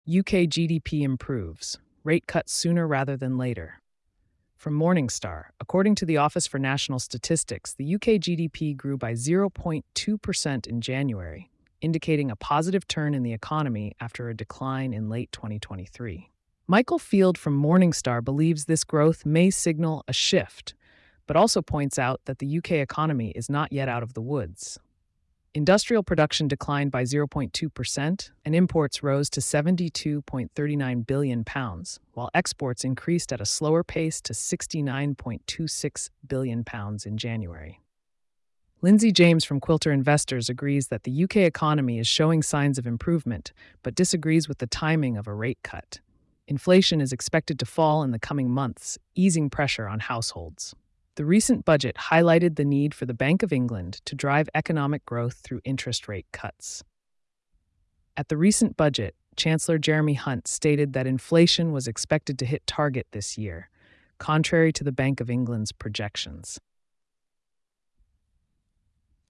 UK GDP improves, rate cuts sooner rather than later. From Morningstar, according to the Office for National Statistics, the UK GDP grew by 0.2% in January, indicating a positive turn in the economy after a decline in late 2023. Michael Field from Morningstar believes this growth may signal a shift, but also points out that the UK economy is not yet out of the woods. Industrial production declined by 0.2%, and imports rose to £72.39 billion, while exports increased at a slower pace to £69.26 billion in January. Lindsay James from Quilter Investors agrees that the UK economy is showing signs of improvement, but disagrees with the timing of a rate cut. Inflation is expected to fall in the coming months, easing pressure on households. The recent budget highlighted the need for the Bank of England to drive economic growth through interest rate cuts. At the recent budget, Chancellor Jeremy Hunt stated that inflation was expected to hit target this year, contrary to the Bank of England's projections.